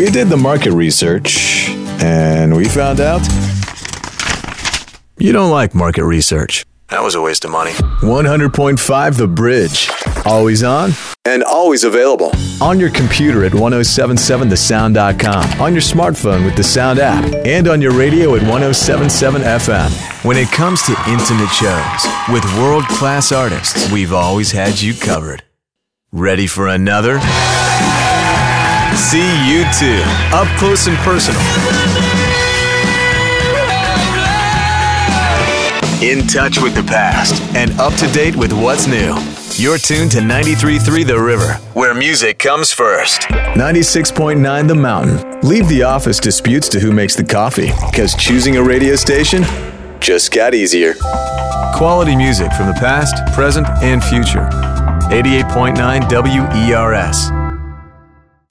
We did the market research, and we found out you don't like market research. That was a waste of money. 100.5 The Bridge. Always on and always available. On your computer at 1077thesound.com. On your smartphone with the Sound app. And on your radio at 1077 FM. When it comes to intimate shows with world-class artists, we've always had you covered. Ready for another? See you too. Up close and personal. In touch with the past and up to date with what's new. You're tuned to 93.3 The River, where music comes first. 96.9 The Mountain. Leave the office disputes to who makes the coffee, because choosing a radio station just got easier. Quality music from the past, present, and future. 88.9 WERS.